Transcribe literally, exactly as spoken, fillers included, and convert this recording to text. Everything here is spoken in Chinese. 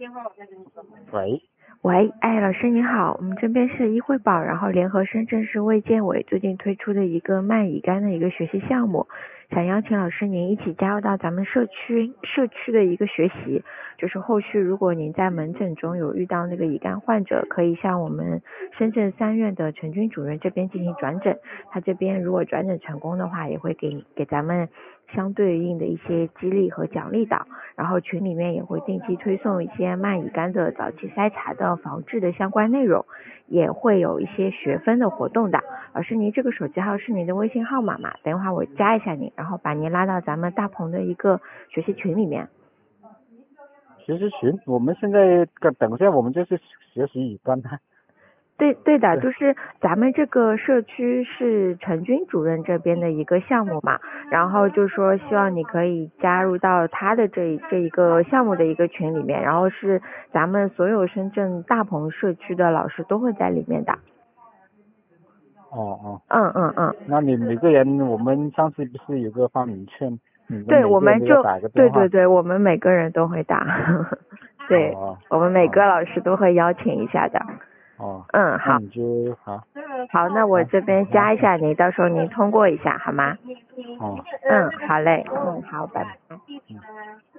喂， 喂，哎，老师你好，我们这边是医惠宝，然后联合深圳市卫健委最近推出的一个慢乙肝的一个学习项目，想邀请老师您一起加入到咱们社区社区的一个学习，就是后续如果您在门诊中有遇到那个乙肝患者，可以向我们深圳三院的陈军主任这边进行转诊，他这边如果转诊成功的话，也会给给咱们相对应的一些激励和奖励的，然后群里面也会定期推送一些慢乙肝的早期筛查的防治的相关内容，也会有一些学分的活动的。老师您这个手机号是您的微信号码嘛？等一会儿我加一下您，然后把您拉到咱们大鹏的一个学习群里面。 学习群，我们现在等一下我们就是学习乙肝哈。 对对的， 对就是咱们这个社区是陈军主任这边的一个项目嘛，然后就说希望你可以加入到他的这这一个项目的一个群里面，然后是咱们所有深圳大鹏社区的老师都会在里面的。 哦哦， 嗯嗯嗯， 那你每个人，我们上次不是有个报名券，你们对， 每个人都要我们就打个电话。 对对对，我们每个人都会打，对， 哦我们每个哦老师都会邀请一下的。 哦， 嗯，好， 那你就好。 好，那我好， 这边加一下您，到时候您通过一下好吗？ 哦。 嗯，好嘞，嗯，好，拜拜。 嗯。